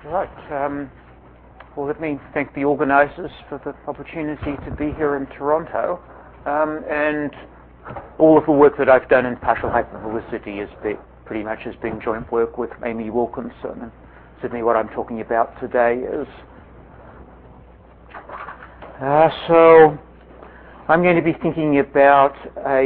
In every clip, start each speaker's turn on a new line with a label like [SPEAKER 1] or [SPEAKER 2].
[SPEAKER 1] Right. Well, let me thank the organisers for the opportunity to be here in Toronto, and all of the work that I've done in partial hyperbolicity has been pretty much has been joint work with Amy Wilkinson. And certainly, what I'm talking about today is so I'm going to be thinking about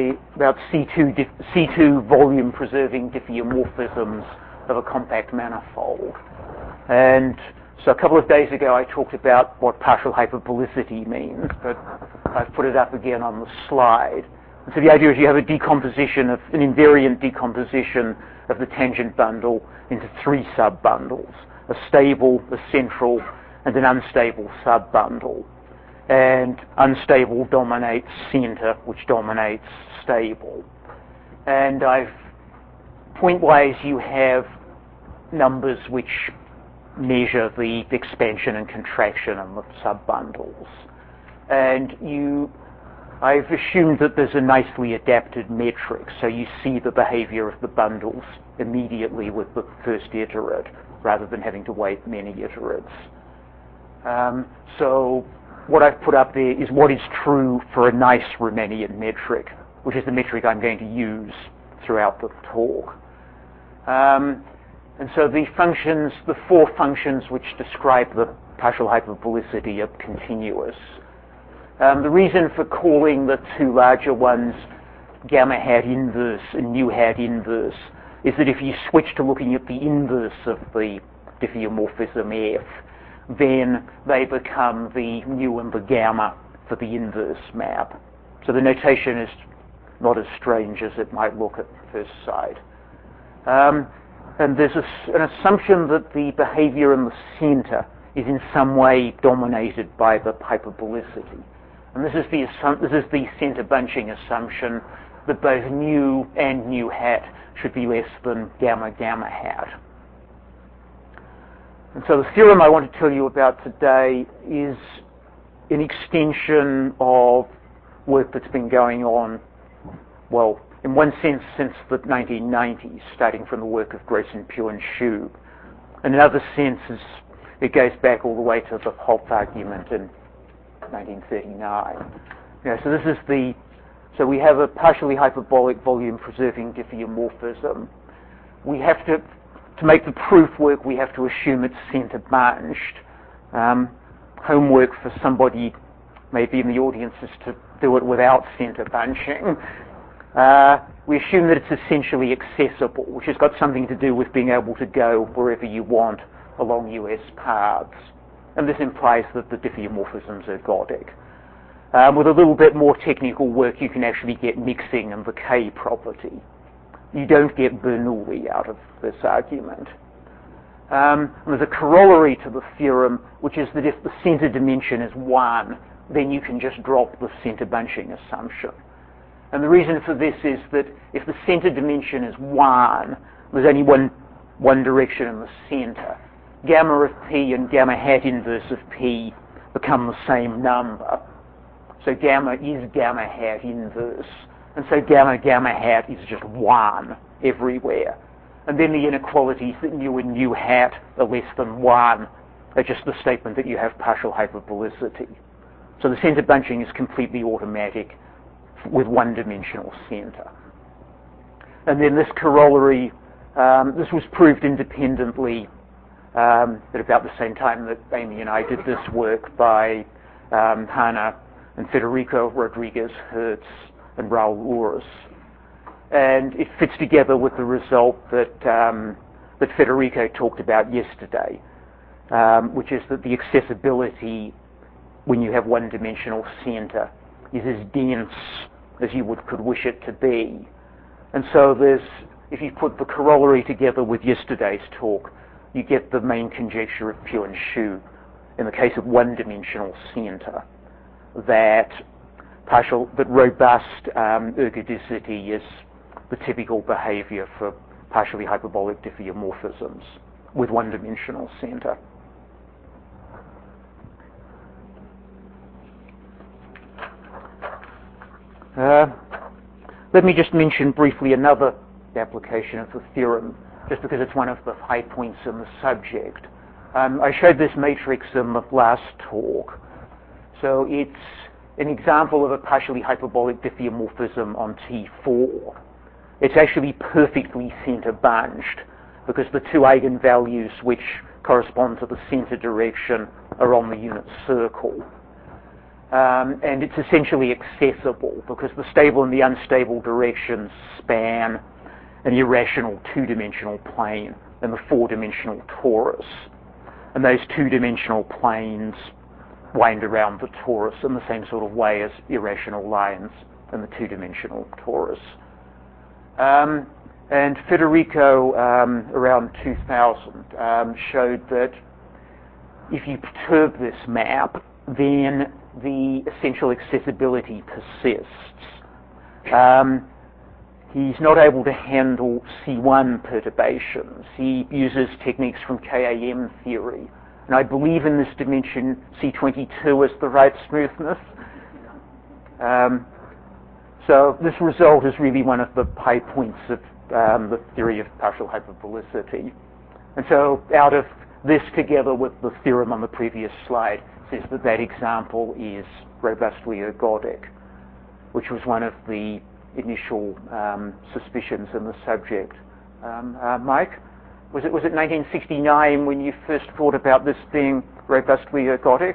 [SPEAKER 1] C2 volume preserving diffeomorphisms of a compact manifold. And so a couple of days ago I talked about what partial hyperbolicity means, but I've put it up again on the slide. And so the idea is you have a decomposition of an invariant decomposition of the tangent bundle into three sub-bundles: a stable, a central, and an unstable sub-bundle. And unstable dominates center, which dominates stable. And pointwise you have numbers which measure the expansion and contraction of the sub-bundles. And I've assumed that there's a nicely adapted metric, so you see the behavior of the bundles immediately with the first iterate, rather than having to wait many iterates. So what I've put up there is what is true for a nice Riemannian metric, which is the metric I'm going to use throughout the talk. And so the four functions which describe the partial hyperbolicity are continuous. The reason for calling the two larger ones gamma hat inverse and nu hat inverse is that if you switch to looking at the inverse of the diffeomorphism F, then they become the nu and the gamma for the inverse map. So the notation is not as strange as it might look at first sight. And there's an assumption that the behavior in the center is in some way dominated by the hyperbolicity. And this is the center bunching assumption that both nu and nu hat should be less than gamma gamma hat. And so the theorem I want to tell you about today is an extension of work that's been going on, well, in one sense since the 1990s, starting from the work of Grayson, Pugh, and Shube. In another sense, it goes back all the way to the Hopf argument in 1939. So we have a partially hyperbolic volume preserving diffeomorphism. We have to make the proof work, we have to assume it's center bunched. Homework for somebody maybe in the audience is to do it without center bunching. We assume that it's essentially accessible, which has got something to do with being able to go wherever you want along US paths. And this implies that the diffeomorphisms are ergodic. With a little bit more technical work, you can actually get mixing and the K property. You don't get Bernoulli out of this argument. There's a corollary to the theorem, which is that if the center dimension is 1, then you can just drop the center bunching assumption. And the reason for this is that if the center dimension is 1, there's only one direction in the center. Gamma of P and gamma hat inverse of P become the same number. So gamma is gamma hat inverse. And so gamma gamma hat is just 1 everywhere. And then the inequalities that nu and nu hat are less than 1 are just the statement that you have partial hyperbolicity. So the center bunching is completely automatic with one-dimensional center. And then this corollary, this was proved independently at about the same time that Amy and I did this work by Hanna and Federico Rodriguez Hertz and Raul Urras. And it fits together with the result that Federico talked about yesterday, which is that the accessibility when you have one-dimensional center is as dense as you could wish it to be. And so if you put the corollary together with yesterday's talk, you get the main conjecture of Pugh and Shube in the case of one-dimensional center, that robust ergodicity is the typical behavior for partially hyperbolic diffeomorphisms with one-dimensional center. Let me just mention briefly another application of the theorem, just because it's one of the high points in the subject. I showed this matrix in the last talk. So it's an example of a partially hyperbolic diffeomorphism on T4. It's actually perfectly center bunched because the two eigenvalues which correspond to the center direction are on the unit circle. And it's essentially accessible because the stable and the unstable directions span an irrational two-dimensional plane and the four-dimensional torus. And those two-dimensional planes wind around the torus in the same sort of way as irrational lines in the two-dimensional torus. And Federico, around 2000, showed that if you perturb this map, then the essential accessibility persists. He's not able to handle C1 perturbations. He uses techniques from KAM theory. And I believe in this dimension C22 as the right smoothness. So this result is really one of the high points of the theory of partial hyperbolicity. And so out of this, together with the theorem on the previous slide, says that that example is robustly ergodic, which was one of the initial suspicions in the subject. Mike, was it 1969 when you first thought about this being robustly ergodic?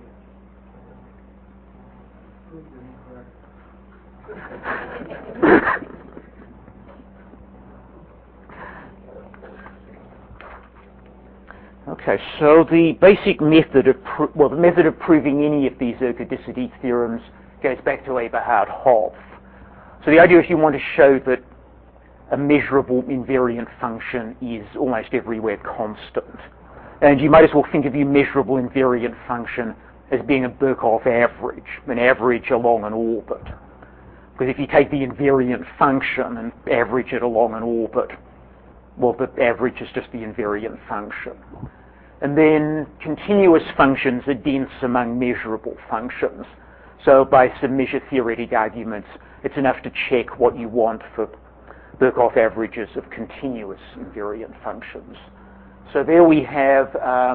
[SPEAKER 1] Okay, so the basic method of the method of proving any of these ergodicity theorems goes back to Eberhard Hopf. So the idea is you want to show that a measurable invariant function is almost everywhere constant. And you might as well think of your measurable invariant function as being a Birkhoff average, an average along an orbit. Because if you take the invariant function and average it along an orbit, well, the average is just the invariant function. And then continuous functions are dense among measurable functions. So by some measure-theoretic arguments, it's enough to check what you want for Birkhoff averages of continuous invariant functions. So there we have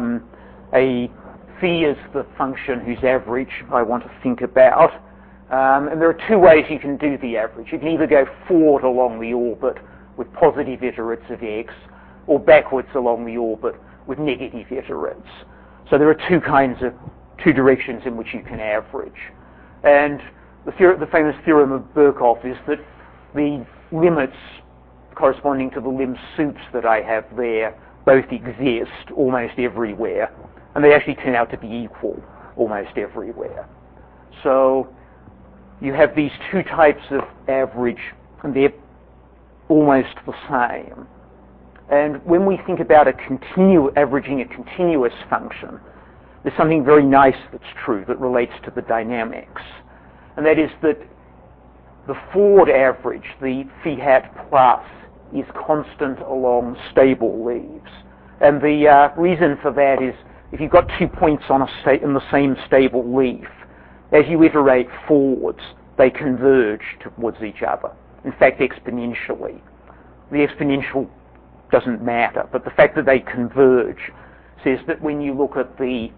[SPEAKER 1] a phi is the function whose average I want to think about. And there are two ways you can do the average. You can either go forward along the orbit with positive iterates of x, or backwards along the orbit with negative iterates. So there are two directions in which you can average. And the famous theorem of Birkhoff is that the limits corresponding to the lim suits that I have there both exist almost everywhere, and they actually turn out to be equal almost everywhere. So you have these two types of average, and they're almost the same. And when we think about averaging a continuous function, there's something very nice that's true that relates to the dynamics. And that is that the forward average, the phi hat plus, is constant along stable leaves. And the reason for that is if you've got 2 points in the same stable leaf, as you iterate forwards, they converge towards each other. In fact, exponentially. The exponential doesn't matter, but the fact that they converge says that when you look at the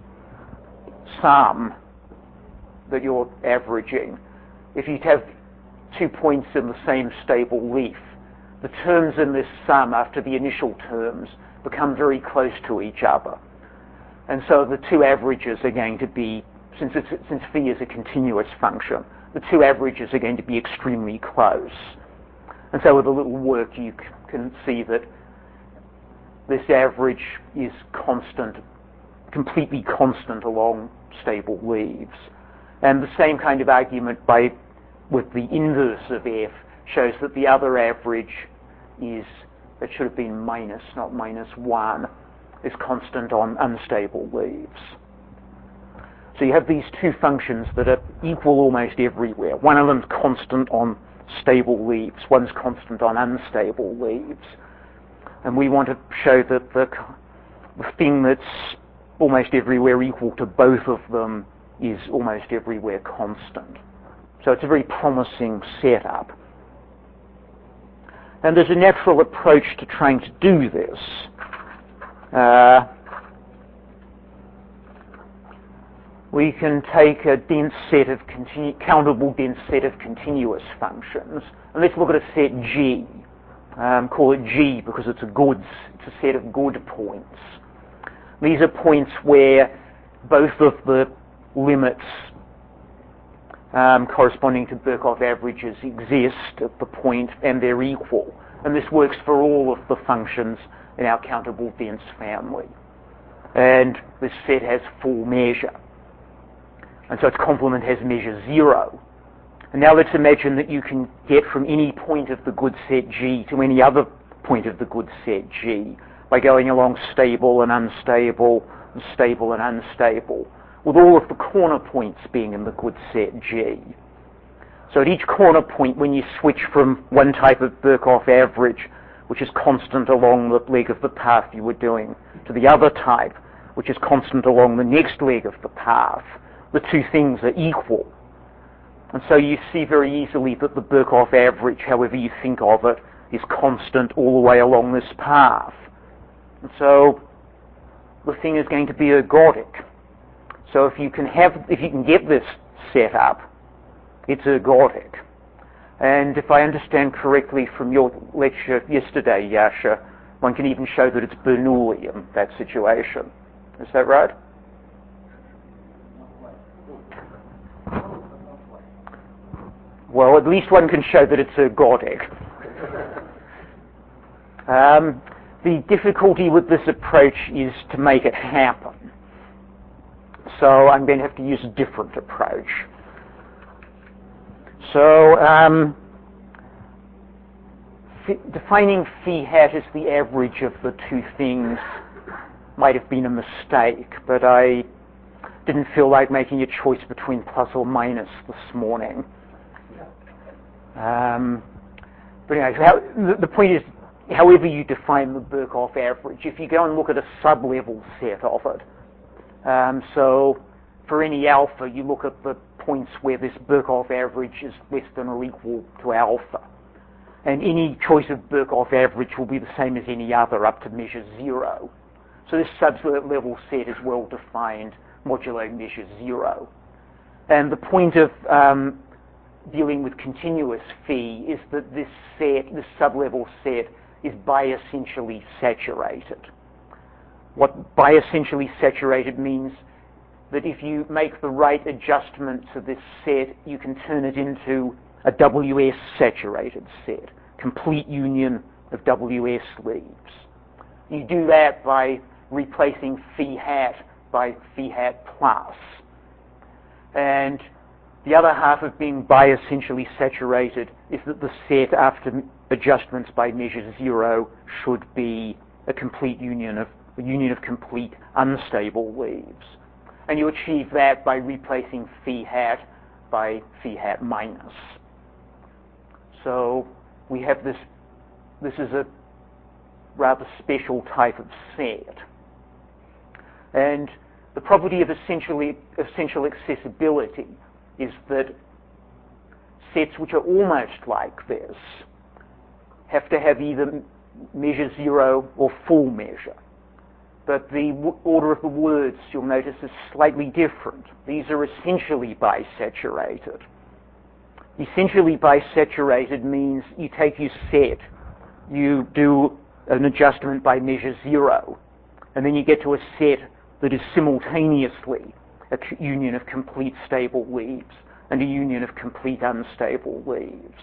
[SPEAKER 1] sum that you're averaging, if you have 2 points in the same stable leaf, the terms in this sum after the initial terms become very close to each other. And so the two averages are going to be, since phi is a continuous function, the two averages are going to be extremely close. And so with a little work you can see that this average is constant, completely constant along stable leaves. And the same kind of argument with the inverse of f shows that the other average is, it should have been minus, not -1, is constant on unstable leaves. So you have these two functions that are equal almost everywhere. One of them's constant on stable leaves, one's constant on unstable leaves. And we want to show that the thing that's almost everywhere equal to both of them is almost everywhere constant. So it's a very promising setup. And there's a natural approach to trying to do this. we can take a dense set of countable dense set of continuous functions, and let's look at a set G. Call it G because it's a set of good points. These are points where both of the limits corresponding to Birkhoff averages exist at the point and they're equal. And this works for all of the functions in our countable dense family. And this set has full measure. And so its complement has measure 0. And now let's imagine that you can get from any point of the good set G to any other point of the good set G by going along stable and unstable, and stable and unstable, with all of the corner points being in the good set G. So at each corner point, when you switch from one type of Birkhoff average, which is constant along the leg of the path you were doing, to the other type, which is constant along the next leg of the path, the two things are equal. And so you see very easily that the Birkhoff average, however you think of it, is constant all the way along this path. And so the thing is going to be ergodic. So if you can get this set up, it's ergodic. And if I understand correctly from your lecture yesterday, Yasha, one can even show that it's Bernoulli in that situation. Is that right? Well, at least one can show that it's ergodic. The difficulty with this approach is to make it happen. So I'm going to have to use a different approach. So defining phi hat as the average of the two things might have been a mistake, but I didn't feel like making a choice between plus or minus this morning. But anyway, the point is, however you define the Birkhoff average, if you go and look at a sub-level set of it, so for any alpha, you look at the points where this Birkhoff average is less than or equal to alpha. And any choice of Birkhoff average will be the same as any other up to measure 0. So this sub-level set is well defined modulo measure 0. And the point of dealing with continuous phi is that this sub-level set is biessentially saturated. What biessentially saturated means that if you make the right adjustment to this set, you can turn it into a WS saturated set, complete union of WS leaves. You do that by replacing phi hat by phi hat plus. And the other half of being biessentially saturated is that the set after adjustments by measure 0 should be a union of complete unstable leaves. And you achieve that by replacing phi hat by phi hat minus. So we have this is a rather special type of set. And the property of essential accessibility is that sets which are almost like this have to have either measure 0 or full measure. But the order of the words, you'll notice, is slightly different. These are essentially bisaturated. Essentially bisaturated means you take your set, you do an adjustment by measure 0, and then you get to a set that is simultaneously a union of complete stable leaves and a union of complete unstable leaves.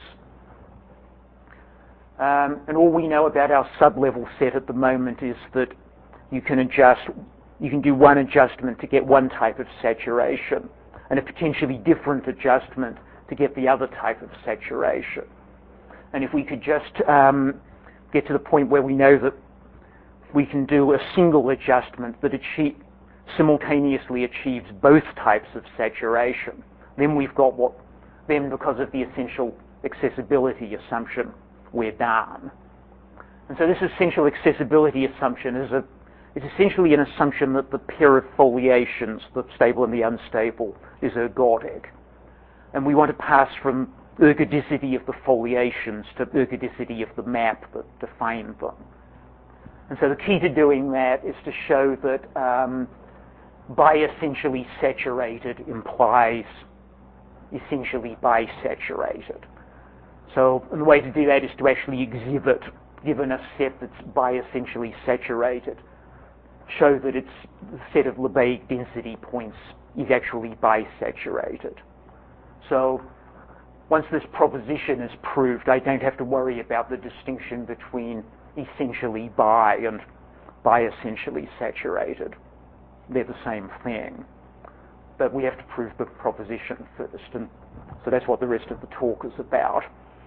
[SPEAKER 1] And all we know about our sub-level set at the moment is that you can do one adjustment to get one type of saturation and a potentially different adjustment to get the other type of saturation. And if we could just get to the point where we know that we can do a single adjustment that simultaneously achieves both types of saturation, then we've got then because of the essential accessibility assumption, we're done. And so this essential accessibility assumption is essentially an assumption that the pair of foliations, the stable and the unstable, is ergodic. And we want to pass from ergodicity of the foliations to ergodicity of the map that define them. And so the key to doing that is to show that By essentially saturated implies essentially bisaturated. So the way to do that is to actually exhibit, given a set that's bi-essentially saturated, show that its set of Lebesgue density points is actually bisaturated. So once this proposition is proved, I don't have to worry about the distinction between essentially bi and bi-essentially saturated. They're the same thing. But we have to prove the proposition first, and so that's what the rest of the talk is about.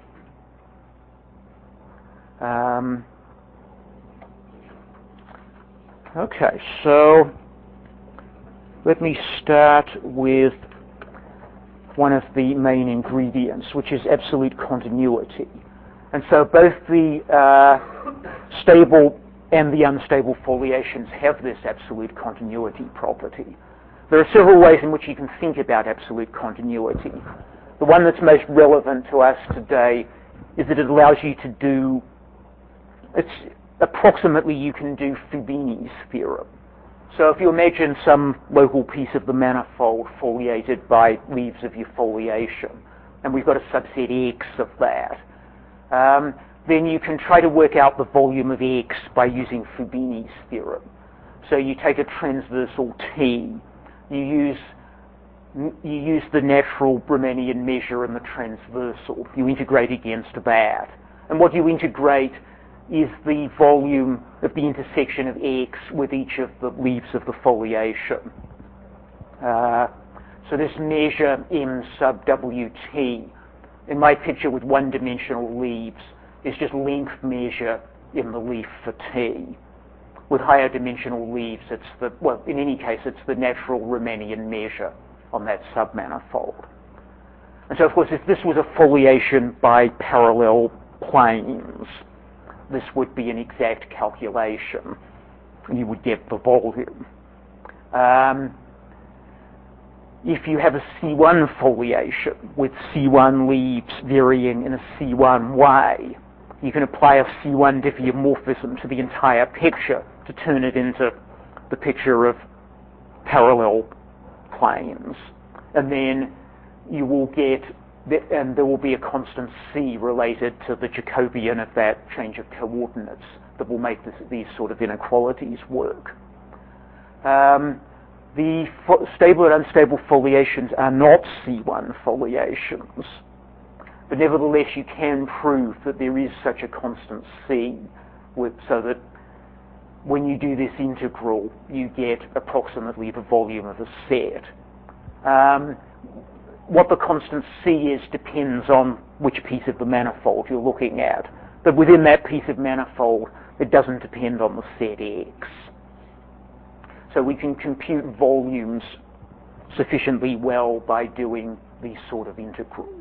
[SPEAKER 1] Okay, so let me start with one of the main ingredients, which is absolute continuity. And so both the stable and the unstable foliations have this absolute continuity property. There are several ways in which you can think about absolute continuity. The one that's most relevant to us today is that it allows you to do, approximately you can do Fubini's theorem. So if you imagine some local piece of the manifold foliated by leaves of your foliation, and we've got a subset X of that, then you can try to work out the volume of X by using Fubini's theorem. So you take a transversal T, you use the natural Riemannian measure in the transversal, you integrate against that. And what you integrate is the volume of the intersection of X with each of the leaves of the foliation. So this measure M sub WT, in my picture with one-dimensional leaves, is just length measure in the leaf for T. With higher dimensional leaves, in any case, it's the natural Riemannian measure on that submanifold. And so, of course, if this was a foliation by parallel planes, this would be an exact calculation, and you would get the volume. If you have a C1 foliation with C1 leaves varying in a C1 way, you can apply a C1 diffeomorphism to the entire picture to turn it into the picture of parallel planes. And then you will get, and there will be a constant C related to the Jacobian of that change of coordinates that will make these sort of inequalities work. The stable and unstable foliations are not C1 foliations, but nevertheless you can prove that there is such a constant C, so that when you do this integral, you get approximately the volume of a set. What the constant C is depends on which piece of the manifold you're looking at. But within that piece of manifold, it doesn't depend on the set X. So we can compute volumes sufficiently well by doing these sort of integrals.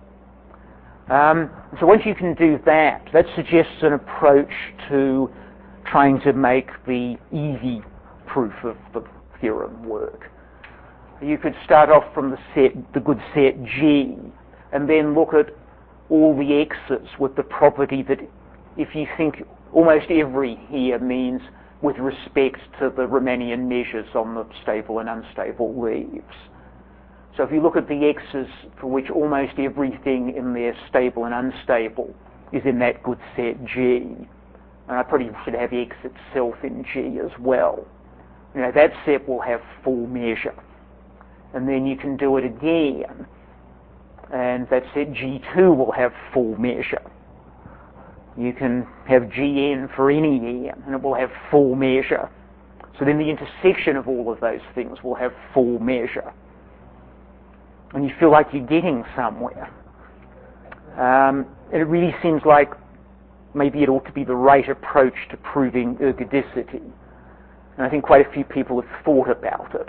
[SPEAKER 1] So once you can do that, that suggests an approach to trying to make the easy proof of the theorem work. You could start off from the good set G, and then look at all the X's with the property that if you think almost every here means with respect to the Riemannian measures on the stable and unstable leaves. So if you look at the X's for which almost everything in their stable and unstable is in that good set G, and I probably should have X itself in G as well, that set will have full measure. And then you can do it again, and that set G2 will have full measure. You can have Gn for any n, and it will have full measure. So then the intersection of all of those things will have full measure. And you feel like you're getting somewhere. And it really seems like maybe it ought to be the right approach to proving ergodicity. And I think quite a few people have thought about it.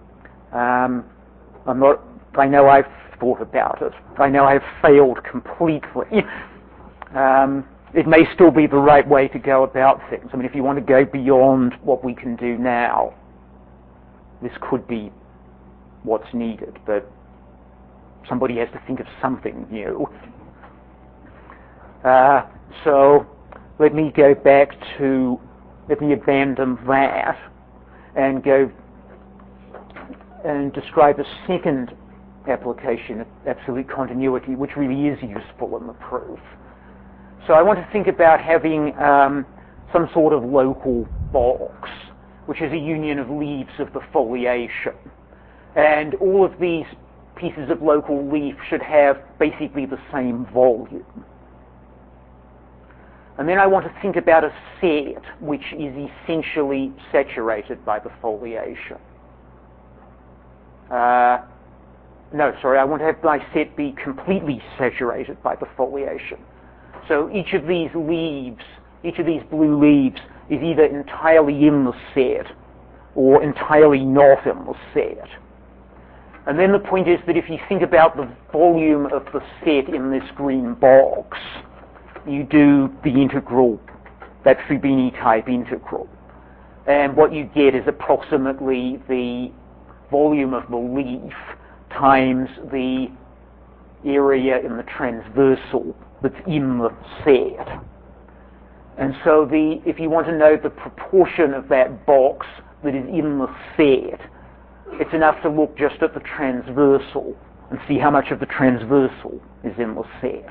[SPEAKER 1] I know I've thought about it. I know I've failed completely. It may still be the right way to go about things. I mean, if you want to go beyond what we can do now, this could be what's needed, but somebody has to think of something new. So let me abandon that and go and describe a second application of absolute continuity, which really is useful in the proof. So I want to think about having some sort of local box, which is a union of leaves of the foliation. And all of these pieces of local leaf should have basically the same volume. And then I want to think about a set which is essentially saturated by the foliation. I want to have my set be completely saturated by the foliation. So each of these leaves, each of these blue leaves, is either entirely in the set or entirely not in the set. And then the point is that if you think about the volume of the set in this green box, you do the integral, that Fubini type integral. And what you get is approximately the volume of the leaf times the area in the transversal that's in the set. And so if you want to know the proportion of that box that is in the set, it's enough to look just at the transversal and see how much of the transversal is in the set.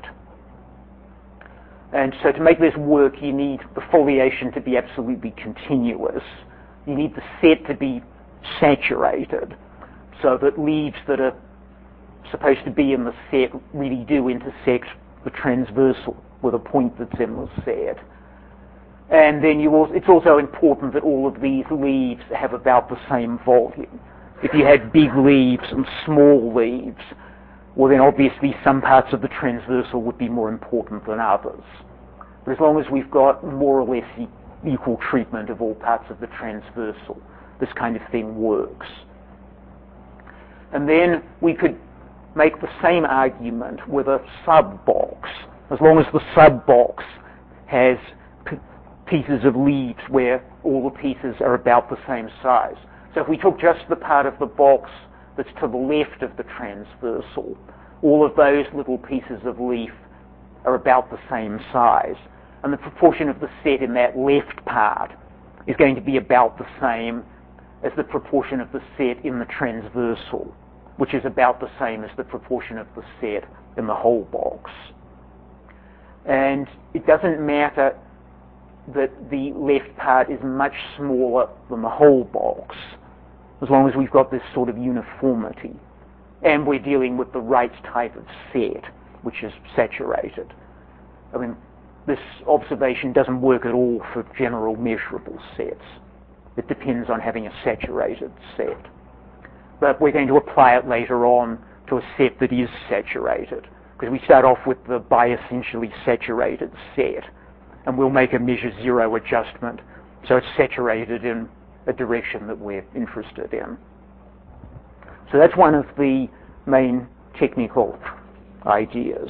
[SPEAKER 1] And so to make this work, you need the foliation to be absolutely continuous. You need the set to be saturated so that leaves that are supposed to be in the set really do intersect the transversal with a point that's in the set. And then it's also important that all of these leaves have about the same volume. If you had big leaves and small leaves, well then obviously some parts of the transversal would be more important than others. But as long as we've got more or less equal treatment of all parts of the transversal, this kind of thing works. And then we could make the same argument with a sub-box. As long as the sub-box has pieces of leaves where all the pieces are about the same size. So if we took just the part of the box that's to the left of the transversal, all of those little pieces of leaf are about the same size. And the proportion of the set in that left part is going to be about the same as the proportion of the set in the transversal, which is about the same as the proportion of the set in the whole box. And it doesn't matter that the left part is much smaller than the whole box, as long as we've got this sort of uniformity, and we're dealing with the right type of set, which is saturated. I mean, this observation doesn't work at all for general measurable sets. It depends on having a saturated set. But we're going to apply it later on to a set that is saturated, because we start off with the bi-essentially saturated set, and we'll make a measure zero adjustment so it's saturated in a direction that we're interested in. So that's one of the main technical ideas.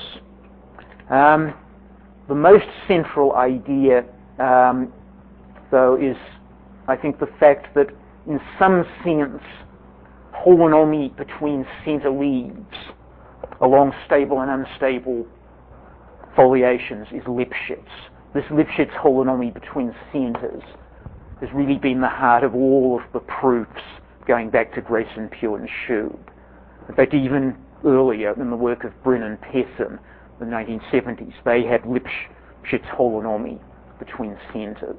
[SPEAKER 1] The most central idea, though, is, I think, the fact that in some sense, holonomy between center leaves along stable and unstable foliations is Lipschitz. This Lipschitz holonomy between centers has really been the heart of all of the proofs going back to Grayson, Pugh, and Shube. In fact, even earlier in the work of Brin and Pessin, in the 1970s, they had Lipschitz holonomy between centers.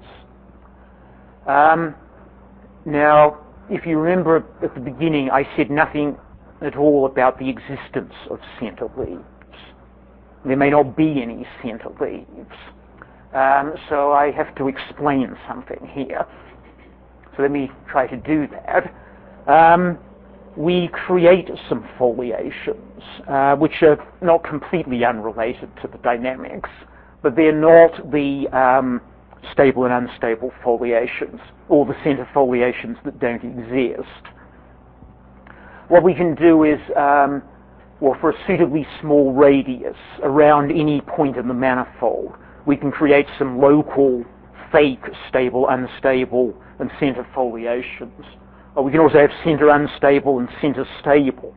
[SPEAKER 1] Now, if you remember at the beginning, I said nothing at all about the existence of center leaves. There may not be any center leaves. So I have to explain something here. So let me try to do that. We create some foliations, which are not completely unrelated to the dynamics, but they're not the stable and unstable foliations, or the center foliations that don't exist. What we can do is, for a suitably small radius around any point in the manifold, we can create some local, fake, stable, unstable, and center foliations. Or we can also have center unstable and center stable.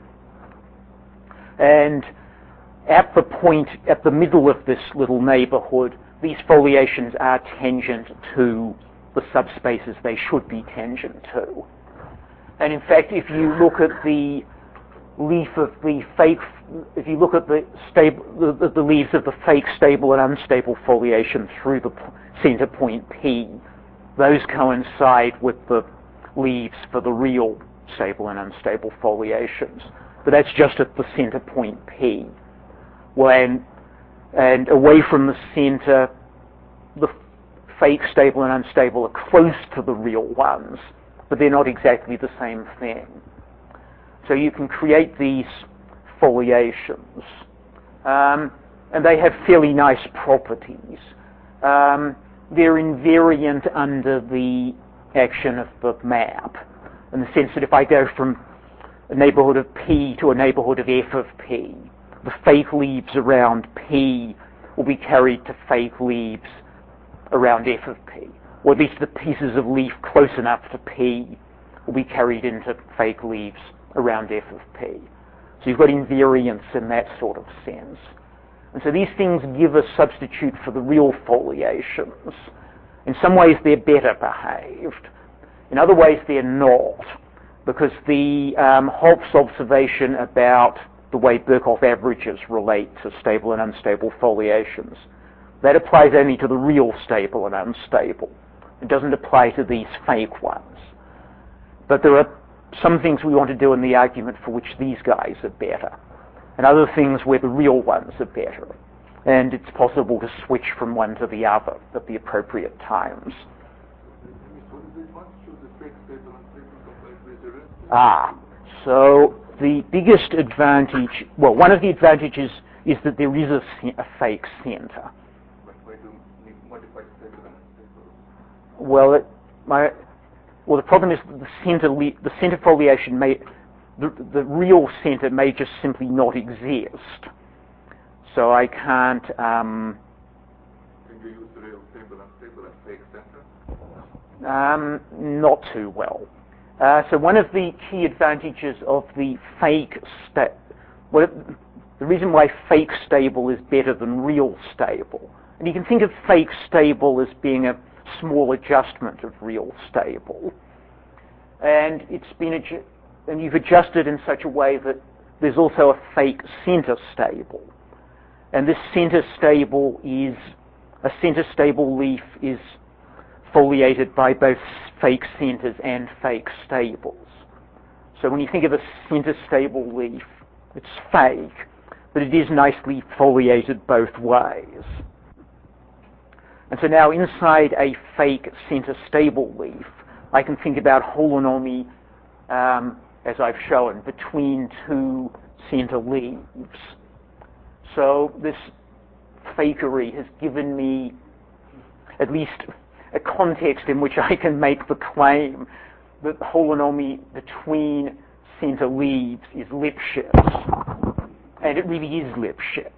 [SPEAKER 1] And at the point, at the middle of this little neighborhood, these foliations are tangent to the subspaces they should be tangent to. And in fact, if you look at the leaf of the fake, if you look at the leaves of the fake stable and unstable foliation through the center point P, those coincide with the leaves for the real stable and unstable foliations. But that's just at the center point P. And away from the center, the fake stable and unstable are close to the real ones, but they're not exactly the same thing. So you can create these foliations, and they have fairly nice properties. They're invariant under the action of the map, in the sense that if I go from a neighborhood of P to a neighborhood of F of P, the fake leaves around P will be carried to fake leaves around F of P, or at least the pieces of leaf close enough to P will be carried into fake leaves around F of P. So you've got invariance in that sort of sense. And so these things give a substitute for the real foliations. In some ways they're better behaved. In other ways they're not, because the Holt's observation about the way Birkhoff averages relate to stable and unstable foliations, that applies only to the real stable and unstable. It doesn't apply to these fake ones. But there are some things we want to do in the argument for which these guys are better, and other things where the real ones are better. And it's possible to switch from one to the other at the appropriate times. So the biggest advantage, well, one of the advantages is that there is a fake center. Well, the problem is that the center foliation the real center may just simply not exist. So I can't. Can you use the real stable and fake center? Not too well. So one of the key advantages of the fake the reason why fake stable is better than real stable, and you can think of fake stable as being a small adjustment of real stable, and and you've adjusted in such a way that there's also a fake center stable, and this center stable leaf is foliated by both fake centers and fake stables. So when you think of a center stable leaf, it's fake, but it is nicely foliated both ways. And so now inside a fake center stable leaf, I can think about holonomy, as I've shown, between two center leaves. So this fakery has given me at least a context in which I can make the claim that the holonomy between center leaves is Lipschitz. And it really is Lipschitz.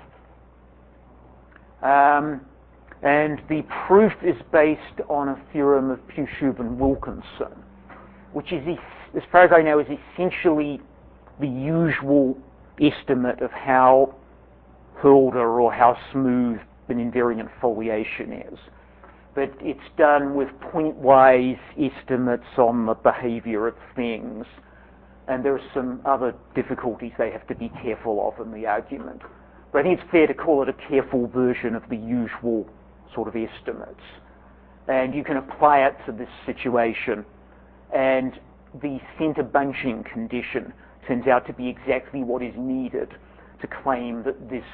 [SPEAKER 1] And the proof is based on a theorem of Pushub and Wilkinson, which is, as far as I know, is essentially the usual estimate of how Hölder or how smooth an invariant foliation is. But it's done with pointwise estimates on the behavior of things, and there are some other difficulties they have to be careful of in the argument. But I think it's fair to call it a careful version of the usual sort of estimates. And you can apply it to this situation, and the center bunching condition turns out to be exactly what is needed to claim that this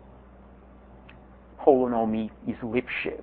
[SPEAKER 1] holonomy is Lipschitz.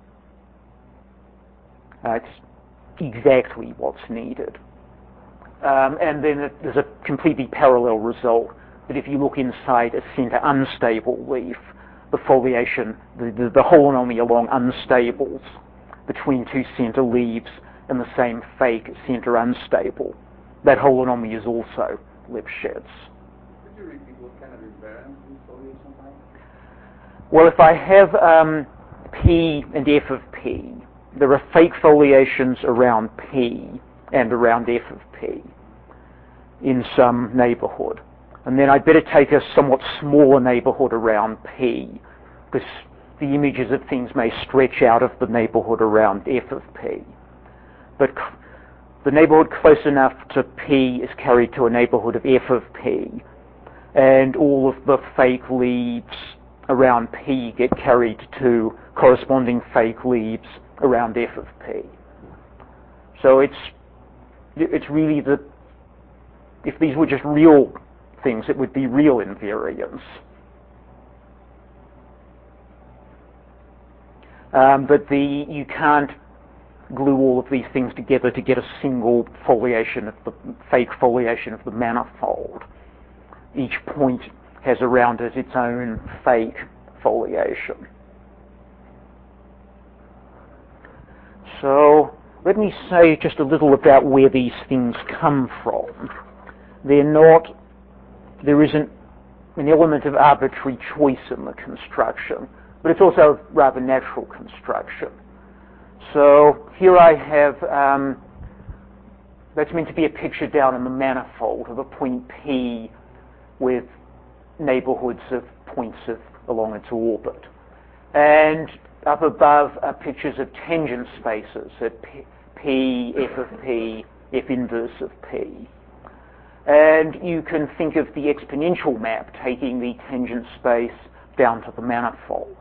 [SPEAKER 1] It's exactly what's needed. And then there's a completely parallel result, that if you look inside a center unstable leaf, the foliation, the holonomy along unstables between two center leaves and the same fake center unstable, that holonomy is also Lipschitz.
[SPEAKER 2] Could you repeat what kind of invariance these foliations have?
[SPEAKER 1] Well, if I have P and F of P, there are fake foliations around P and around F of P in some neighborhood. And then I'd better take a somewhat smaller neighborhood around P, because the images of things may stretch out of the neighborhood around F of P. But the neighborhood close enough to P is carried to a neighborhood of F of P, and all of the fake leaves around P get carried to corresponding fake leaves around F of P. So it's really if these were just real things, it would be real invariance. But you can't glue all of these things together to get a single foliation of the fake foliation of the manifold. Each point has around it its own fake foliation. So let me say just a little about where these things come from. There isn't an element of arbitrary choice in the construction, but it's also a rather natural construction. So here I have, that's meant to be a picture down in the manifold of a point P with neighborhoods of points along its orbit. And up above are pictures of tangent spaces at P, F of P, F inverse of P. And you can think of the exponential map taking the tangent space down to the manifold.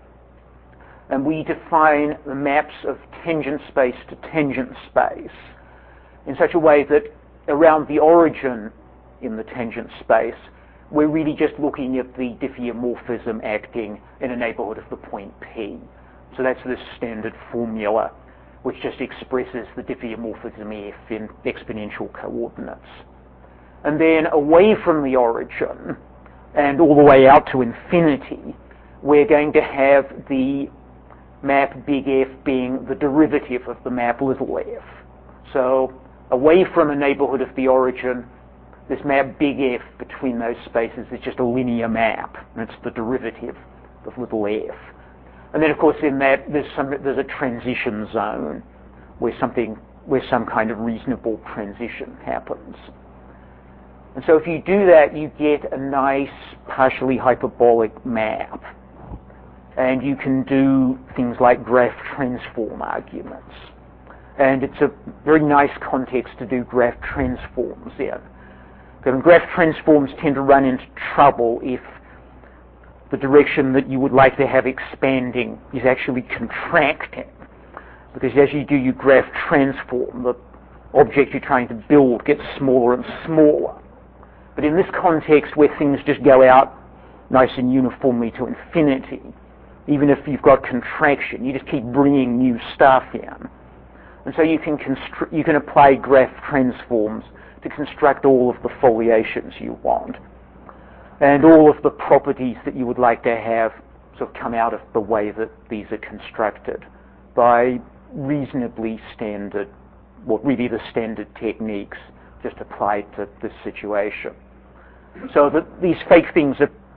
[SPEAKER 1] And we define the maps of tangent space to tangent space in such a way that around the origin in the tangent space, we're really just looking at the diffeomorphism acting in a neighborhood of the point P. So that's this standard formula which just expresses the diffeomorphism F in exponential coordinates. And then away from the origin and all the way out to infinity, we're going to have the map big F being the derivative of the map little f. So away from a neighborhood of the origin, this map big F between those spaces is just a linear map, and it's the derivative of little f. And then, of course, in that there's a transition zone where some kind of reasonable transition happens. And so if you do that, you get a nice partially hyperbolic map. And you can do things like graph transform arguments. And it's a very nice context to do graph transforms in. Because graph transforms tend to run into trouble if the direction that you would like to have expanding is actually contracting. Because as you do your graph transform, the object you're trying to build gets smaller and smaller. But in this context where things just go out nice and uniformly to infinity, even if you've got contraction, you just keep bringing new stuff in. And so you can apply graph transforms to construct all of the foliations you want. And all of the properties that you would like to have sort of come out of the way that these are constructed by reasonably standard, well, really the standard techniques just applied to this situation. So that these fake things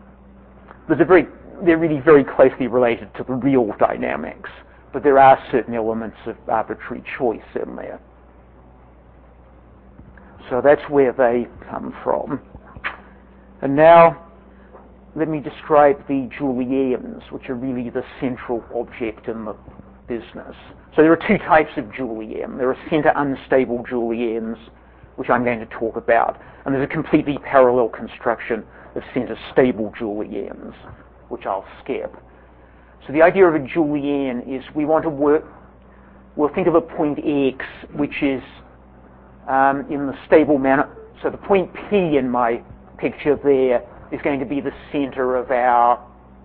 [SPEAKER 1] they're really very closely related to the real dynamics, but there are certain elements of arbitrary choice in there. So that's where they come from. And now let me describe the Juliens, which are really the central object in the business. So there are two types of Julien. There are center unstable Juliens, which I'm going to talk about, and there's a completely parallel construction of center stable Juliens, which I'll skip. So the idea of a Julien is we'll think of a point X, which is in the stable manner. So the point P in my picture there is going to be the center of our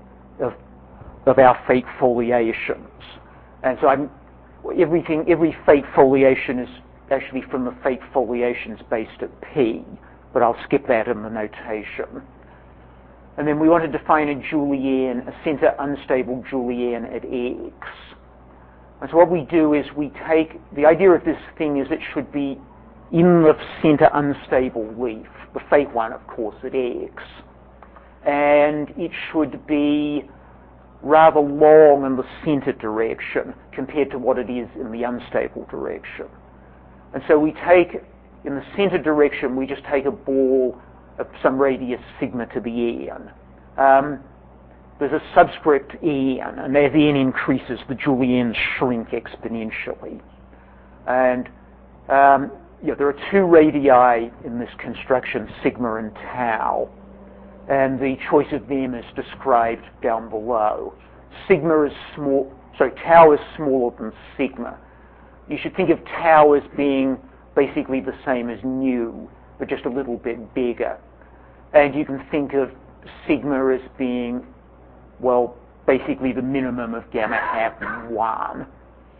[SPEAKER 1] fake foliations. And so every fake foliation is actually from the fake foliations based at P, but I'll skip that in the notation. And then we want to define a Julien, a center unstable Julien at X. And so what we do is we take, the idea of this thing is it should be in the center unstable leaf, the fake one, of course, at X. And it should be rather long in the center direction compared to what it is in the unstable direction. And so we take, in the center direction, we just take a ball of some radius sigma to the n. There's a subscript n, and as n increases, the Juliens shrink exponentially. And there are two radii in this construction, sigma and tau, and the choice of them is described down below. Tau is smaller than sigma. You should think of tau as being basically the same as nu, but just a little bit bigger. And you can think of sigma as being, well, basically the minimum of gamma hat 1.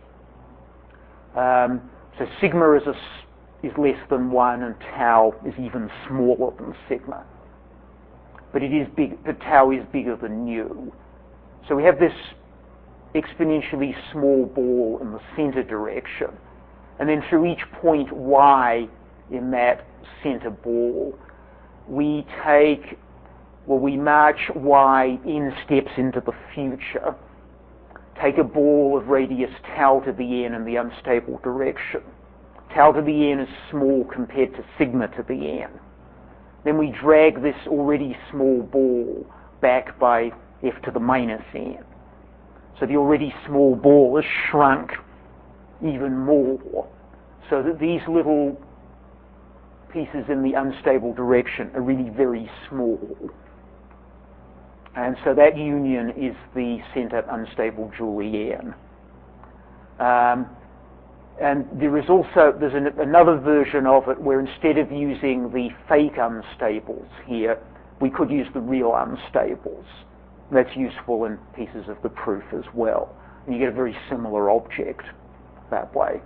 [SPEAKER 1] So sigma is less than 1, and tau is even smaller than sigma. But tau is bigger than nu. So we have this exponentially small ball in the center direction. And then through each point y in that center ball, we march y n steps into the future, take a ball of radius tau to the n in the unstable direction. Tau to the n is small compared to sigma to the n. Then we drag this already small ball back by f to the minus n. So the already small ball is shrunk even more, so that these little pieces in the unstable direction are really very small. And so that union is the center unstable Julian. And there's another version of it where instead of using the fake unstables here, we could use the real unstables. That's useful in pieces of the proof as well. And you get a very similar object that way.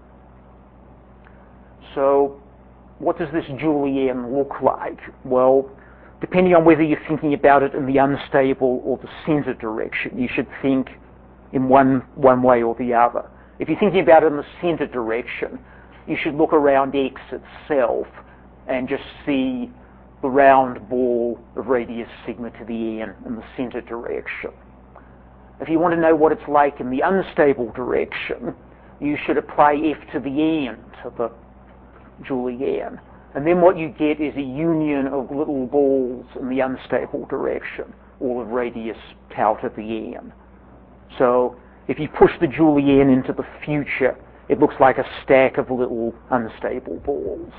[SPEAKER 1] So what does this Julian look like? Well, depending on whether you're thinking about it in the unstable or the center direction, you should think in one way or the other. If you're thinking about it in the center direction, you should look around X itself and just see the round ball of radius sigma to the n in the center direction. If you want to know what it's like in the unstable direction, you should apply f to the n to the Julian. And then what you get is a union of little balls in the unstable direction, all of radius tau to the n. So if you push the Julian into the future, it looks like a stack of little unstable balls.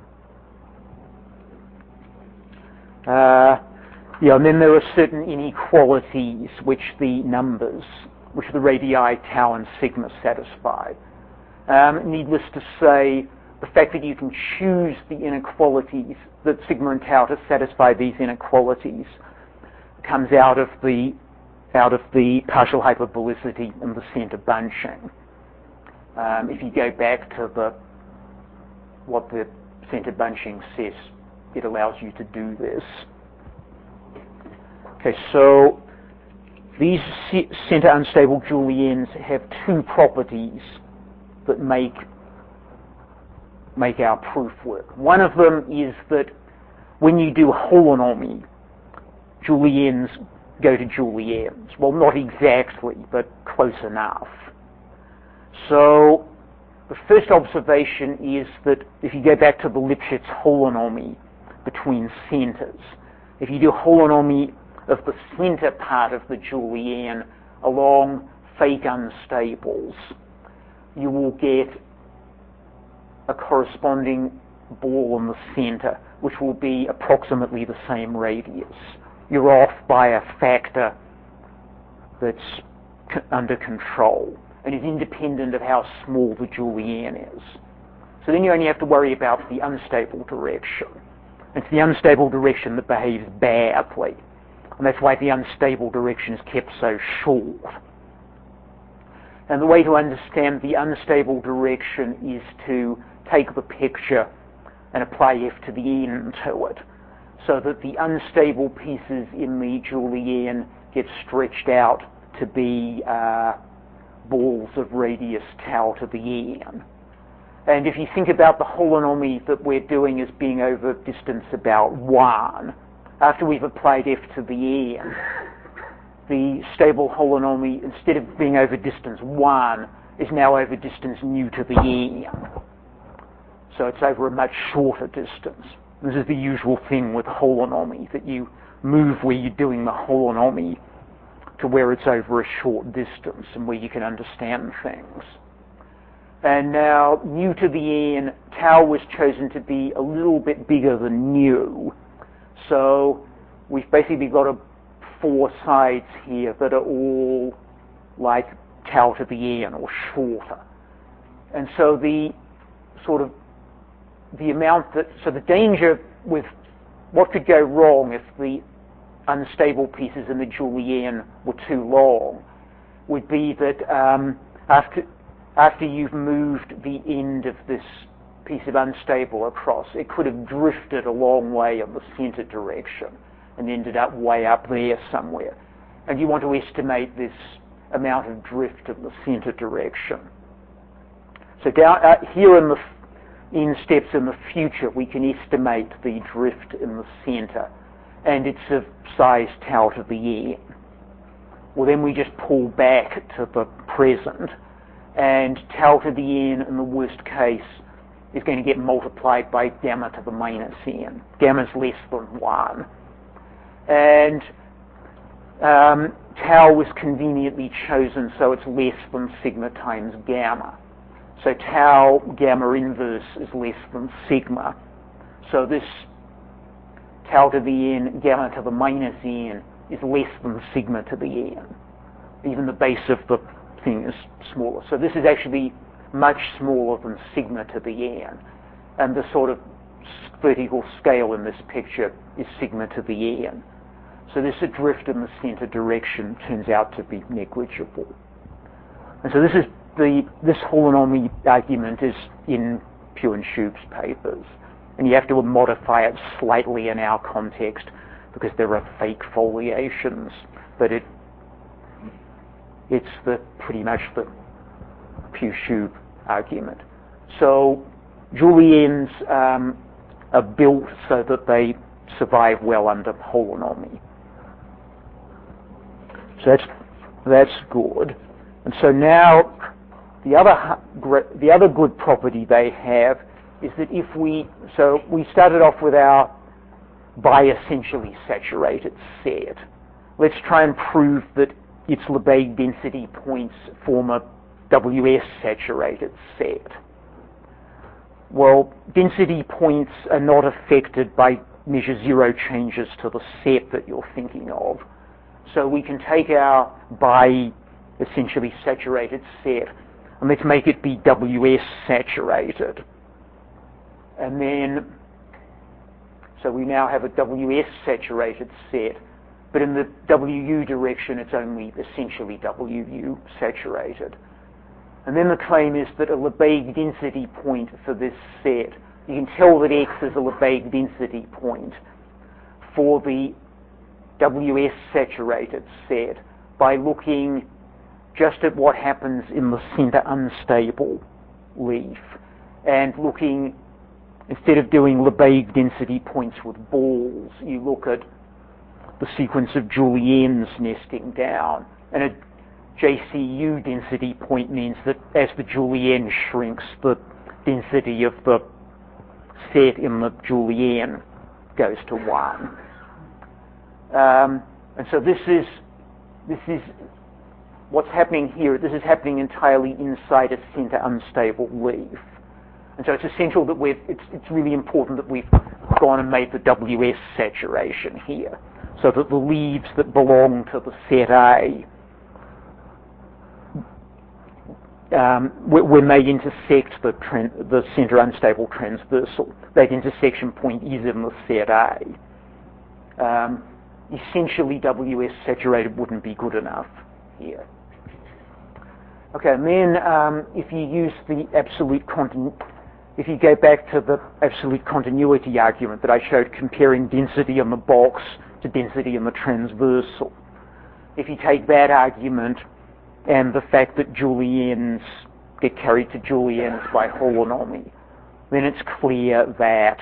[SPEAKER 1] And then there are certain inequalities which the radii tau and sigma satisfy. Needless to say, the fact that you can choose the inequalities, that sigma and tau to satisfy these inequalities, comes out of the partial hyperbolicity and the center bunching. If you go back to what the center bunching says, it allows you to do this. Okay, so these center unstable Juliens have two properties that make our proof work. One of them is that when you do holonomy, Juliens go to Juliens. Well, not exactly, but close enough. So the first observation is that if you go back to the Lipschitz holonomy between centers, if you do holonomy of the center part of the Julian along fake unstables, you will get a corresponding ball in the center, which will be approximately the same radius. You're off by a factor that's under control and is independent of how small the Julian is. So then you only have to worry about the unstable direction. It's the unstable direction that behaves badly, and that's why the unstable direction is kept so short. And the way to understand the unstable direction is to take the picture and apply f to the n to it, so that the unstable pieces in the Julian get stretched out to be balls of radius tau to the n. And if you think about the holonomy that we're doing as being over distance about 1, after we've applied f to the n, the stable holonomy, instead of being over distance 1, is now over distance nu to the n. So it's over a much shorter distance. This is the usual thing with holonomy, that you move where you're doing the holonomy to where it's over a short distance and where you can understand things. And now nu to the n, tau was chosen to be a little bit bigger than nu. So we've basically got 4 sides here that are all like tau to the n or shorter. And so the danger with what could go wrong if the unstable pieces in the Julienne were too long would be that after you've moved the end of this piece of unstable across, it could have drifted a long way in the center direction and ended up way up there somewhere. And you want to estimate this amount of drift in the center direction. So down here in steps in the future, we can estimate the drift in the center, and it's of size tau to the n. Well, then we just pull back to the present, and tau to the n in the worst case is going to get multiplied by gamma to the minus n. Gamma is less than 1. And tau was conveniently chosen so it's less than sigma times gamma. So tau gamma inverse is less than sigma. So this tau to the n, gamma to the minus n, is less than sigma to the n. Even the base of the thing is smaller. So this is actually much smaller than sigma to the n. And the sort of vertical scale in this picture is sigma to the n. So this drift in the center direction turns out to be negligible. And so this holonomy argument is in Pugh and Shoup's papers. And you have to modify it slightly in our context because there are fake foliations, but it's pretty much the Pugh-Shoup argument. So Juliennes are built so that they survive well under holonomy. So that's good. And so now the other good property they have is that we started off with our bi-essentially saturated set. Let's try and prove that its Lebesgue density points form a WS saturated set. Well, density points are not affected by measure zero changes to the set that you're thinking of. So we can take our bi-essentially saturated set and let's make it be WS saturated. And then, so we now have a WS saturated set, but in the WU direction it's only essentially WU saturated. And then the claim is that a Lebesgue density point for this set, you can tell that X is a Lebesgue density point for the WS saturated set by looking just at what happens in the center unstable leaf and looking, instead of doing Lebesgue density points with balls, you look at the sequence of Juliennes nesting down. And a JCU density point means that as the Julienne shrinks, the density of the set in the Julienne goes to 1. And so this is what's happening here. This is happening entirely inside a center unstable leaf. And so it's essential that it's really important that we've gone and made the WS saturation here, so that the leaves that belong to the set A, when they intersect the center unstable transversal, that intersection point is in the set A. Essentially, WS saturated wouldn't be good enough here. Okay, and then if you use the if you go back to the absolute continuity argument that I showed comparing density in the box to density in the transversal, if you take that argument and the fact that Juliennes get carried to Juliennes by holonomy, then it's clear that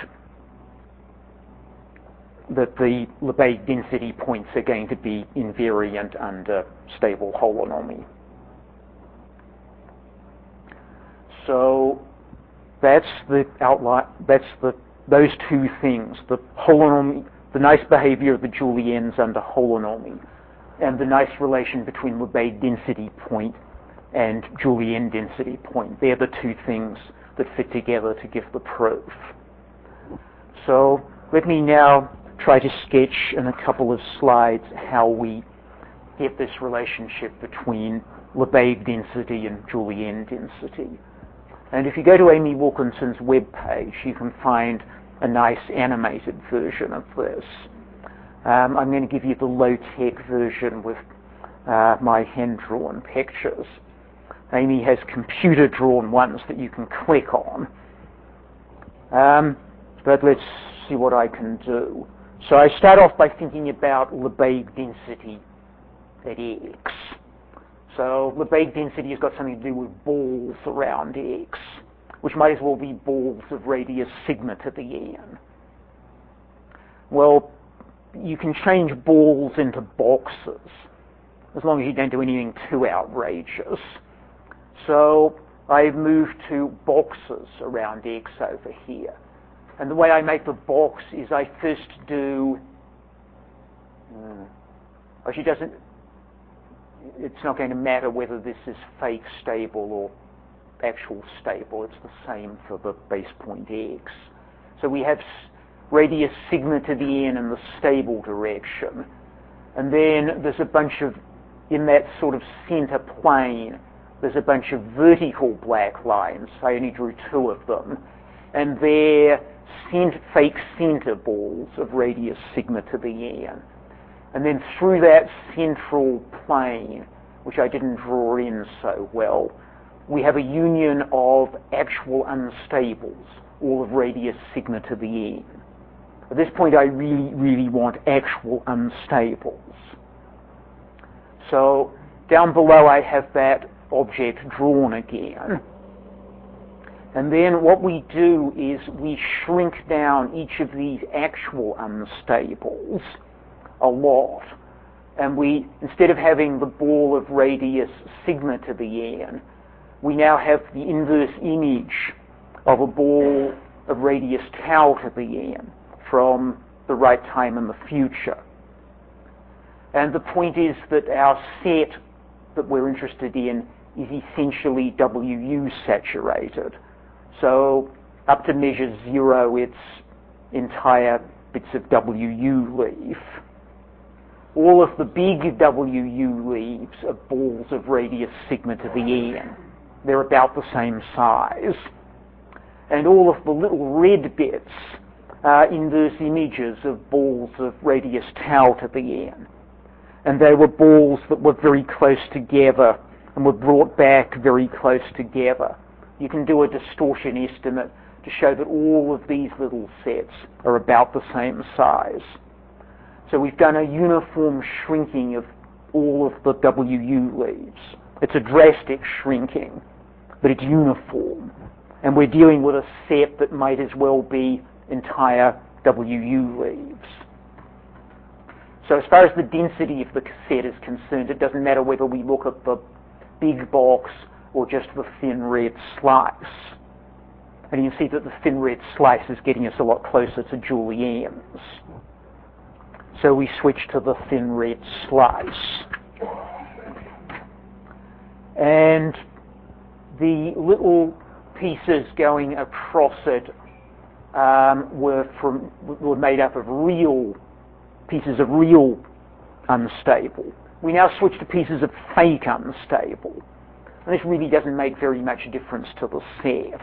[SPEAKER 1] the Lebesgue density points are going to be invariant under stable holonomy. So that's the outline. That's those two things: the holonomy, the nice behavior of the Juliennes under holonomy, and the nice relation between Lebesgue density point and Julienne density point. They're the two things that fit together to give the proof. So let me now try to sketch in a couple of slides how we get this relationship between Lebesgue density and Julienne density. And if you go to Amy Wilkinson's webpage, you can find a nice animated version of this. I'm going to give you the low-tech version with my hand-drawn pictures. Amy has computer-drawn ones that you can click on. But let's see what I can do. So I start off by thinking about Lebesgue density at X. So Lebesgue density has got something to do with balls around X, which might as well be balls of radius sigma to the n. Well, you can change balls into boxes, as long as you don't do anything too outrageous. So I've moved to boxes around X over here. And the way I make the box is I first do... it's not going to matter whether this is fake stable or actual stable. It's the same for the base point X. So we have radius sigma to the n in the stable direction. And then there's a bunch of, in that sort of center plane, there's a bunch of vertical black lines. I only drew two of them. And they're fake center balls of radius sigma to the n. And then through that central plane, which I didn't draw in so well, we have a union of actual unstables, all of radius sigma to the n. At this point, I really want actual unstables. So down below, I have that object drawn again. And then what we do is we shrink down each of these actual unstables a lot. And we, instead of having the ball of radius sigma to the n, we now have the inverse image of a ball of radius tau to the n from the right time in the future. And the point is that our set that we're interested in is essentially WU saturated. So up to measure 0, it's entire bits of WU leaf. All of the big WU leaves are balls of radius sigma to the n. They're about the same size. And all of the little red bits are inverse images of balls of radius tau to the n. And they were balls that were very close together and were brought back very close together. You can do a distortion estimate to show that all of these little sets are about the same size. So we've done a uniform shrinking of all of the WU leaves. It's a drastic shrinking, but it's uniform. And we're dealing with a set that might as well be entire WU leaves. So as far as the density of the set is concerned, it doesn't matter whether we look at the big box or just the thin red slice. And you can see that the thin red slice is getting us a lot closer to Julienne's. So we switch to the thin red slice. And the little pieces going across it were made up of real pieces of real unstable. We now switch to pieces of fake unstable. And this really doesn't make very much difference to the set.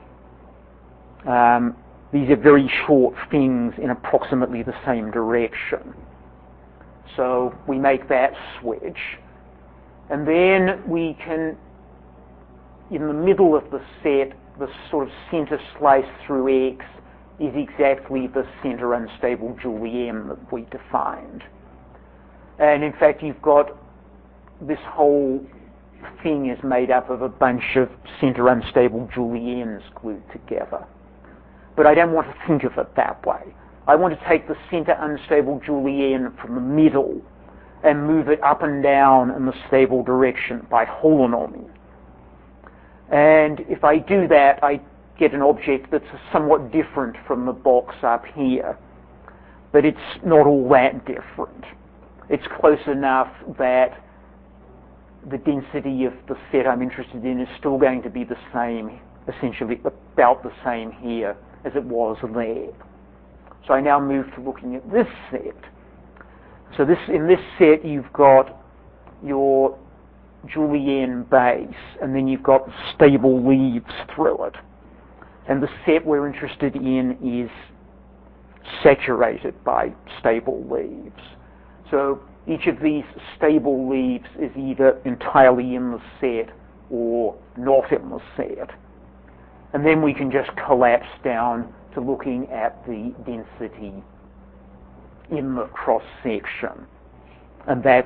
[SPEAKER 1] These are very short things in approximately the same direction. So we make that switch. And then we can, in the middle of the set, the sort of center slice through X is exactly the center unstable Julienne that we defined. And in fact, you've got this whole thing is made up of a bunch of center unstable Juliennes glued together. But I don't want to think of it that way. I want to take the center unstable Julienne from the middle and move it up and down in the stable direction by holonomy. And if I do that, I get an object that's somewhat different from the box up here. But it's not all that different. It's close enough that the density of the set I'm interested in is still going to be the same, essentially about the same here as it was there. So I now move to looking at this set. So in this set you've got your Julienne base, and then you've got stable leaves through it. And the set we're interested in is saturated by stable leaves. So each of these stable leaves is either entirely in the set or not in the set. And then we can just collapse down to looking at the density in the cross-section. And that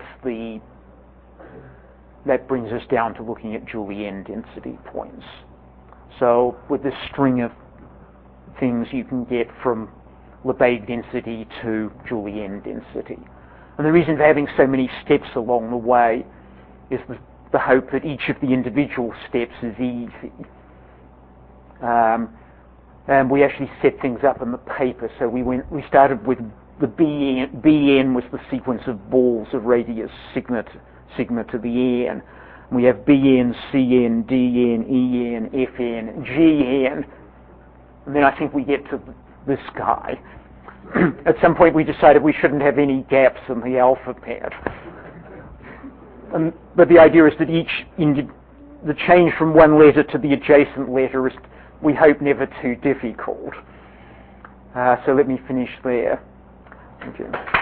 [SPEAKER 1] brings us down to looking at Julienne density points. So with this string of things you can get from Lebesgue density to Julienne density. And the reason for having so many steps along the way is the hope that each of the individual steps is easy. And we actually set things up in the paper. So we started with the BN was the sequence of balls of radius sigma to the n. We have BN, CN, DN, EN, FN, GN. And then I think we get to this guy. At some point we decided we shouldn't have any gaps in the alphabet. But the idea is that the change from one letter to the adjacent letter is, we hope, never too difficult. So let me finish there. Thank you.